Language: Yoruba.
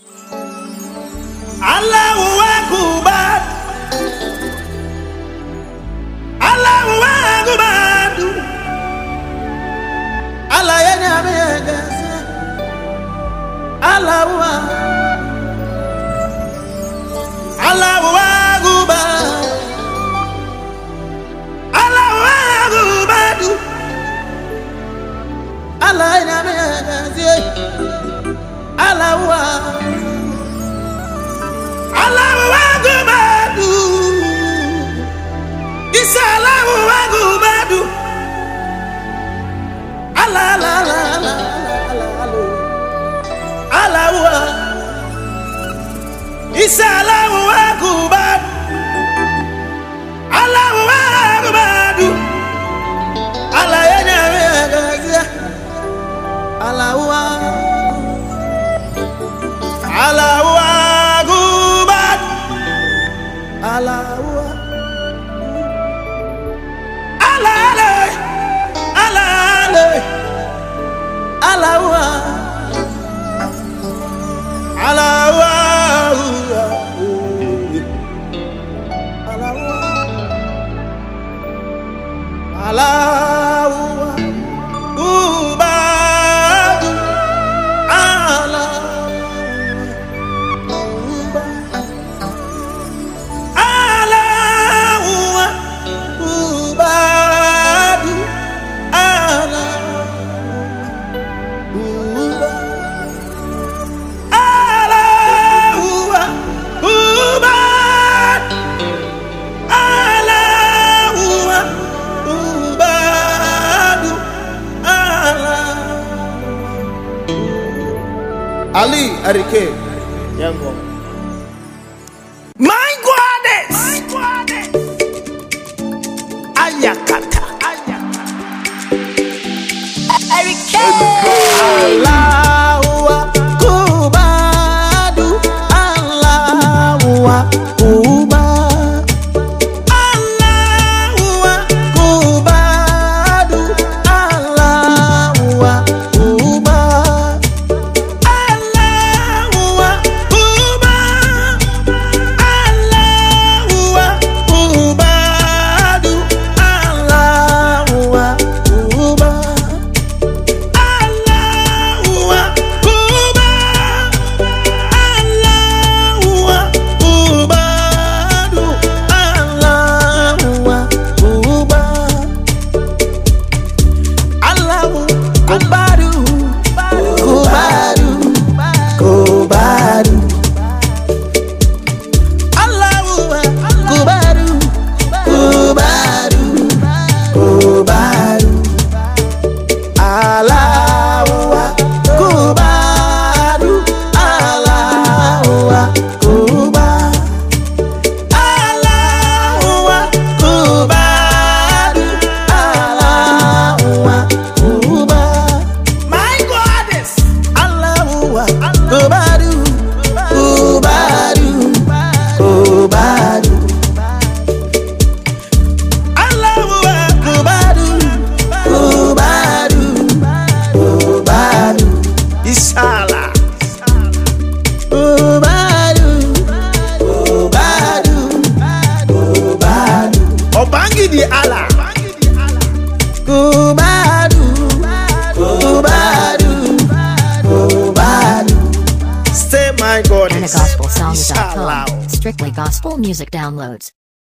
Allahu Akbar, Allahu Akbar, Allah ya nyamega, Allahu Allahu Akbar, Allahu Akbar, Allah ya nyamega, Allahu Allahu Akbar, Isa Allahu Akbar, Allah la la la Allahu Isa Allahu Akbar, Allahu Akbar, Allah ya nyamega, Allahu Allahu Akbar, Allahu Allah Allah Allahu Allahu Ali Arike Yango. My goddess, Ayakata, Arike. Allahu Akbar, Allahu Akbar, Allahu Akbar, Allahu Akbar. Allah Kubadu, Kubadu, Kubadu. Stay my God. AnaGospelSongs.com. Strictly gospel music downloads.